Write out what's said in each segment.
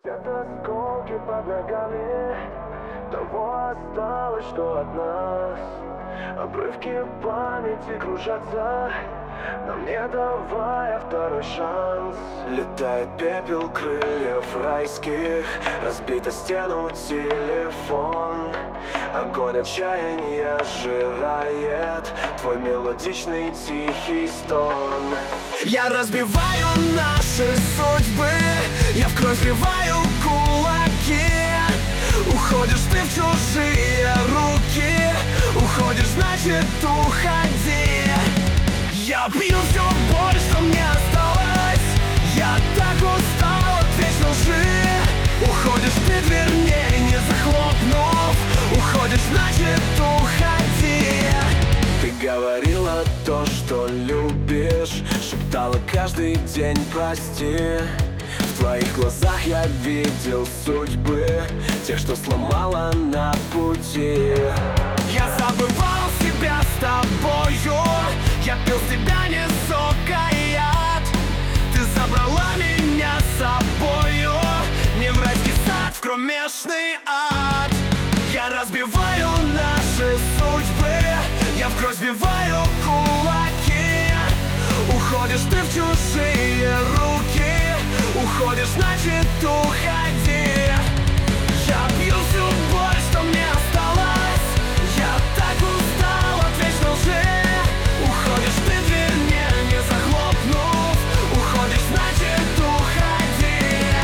Свистят осколки под ногами того осталось, что от нас. Обрывки памяти кружатся, нам не давая второй шанс. Летает пепел крыльев райских, разбита стену телефон. Огонь отчаяния сжирает твой мелодичный тихий стон. Я разбиваю наши судьбы, я в кровь вбиваю кулаки. Уходишь ты в чужие руки, уходишь, значит уходи. Я пью всю боль, что мне осталось, я так устал от вечной лжи. Уходишь ты, дверь мне не захлопнув, уходишь, значит уходи. Ты говорила то, что любишь, шептала каждый день прости. В твоих глазах я видел судьбы, тех, что сломала на пути. Я забывал себя с тобою, я пил с тебя не сок, а яд. Ты забрала меня с собою, не в райский сад, в кромешный ад. Я разбиваю наши судьбы, я в кровь сбиваю кулаки. Уходишь ты в чужие руки, уходишь, значит уходи. Я пью всю боль, что мне осталось, я так устал от вечной лжи. Уходишь ты, дверь мне не захлопнув, уходишь, значит уходи.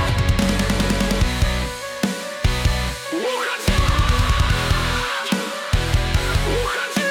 Уходи, уходи.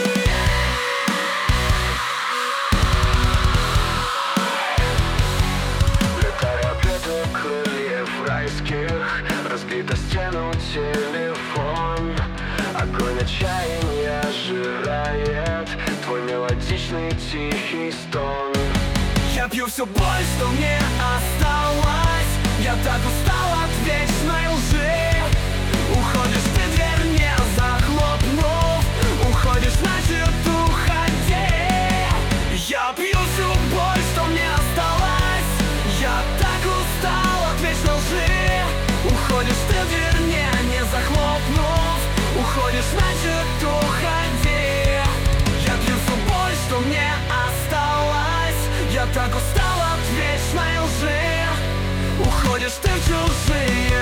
Летая пепел крыльев райских, разбита стену телефон. Огонь отчаяния сжирает твой мелодичный тихий стон. Я пью всю боль, что мне осталось, я так устал от вечной лжи. Уходишь ты, дверь не захлопнув, уходишь, значит уходи. Я пью всю боль, что мне осталось, я так устал от вечной лжи. Уходишь ты, дверь не захлопнув, уходишь, значит уходи. Я пью всю боль, что мне осталось, я так устал от вечной лжи. Уходишь ты в чужие